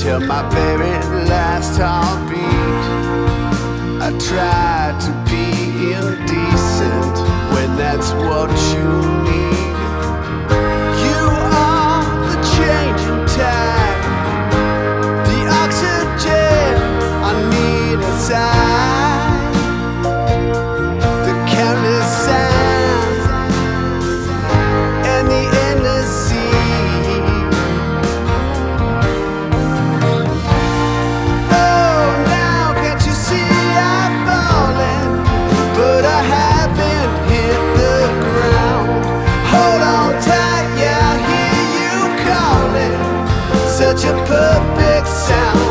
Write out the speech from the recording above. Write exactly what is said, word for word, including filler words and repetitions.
till my very last heartbeat. I tried to be indecent when that's what you need. You are the changing tide, the oxygen I need inside, the countless sands and the endless sea. Oh, now can't you see I'm falling, but I haven't hit the ground. Hold on tight, yeah, I hear you calling, such a perfect sound.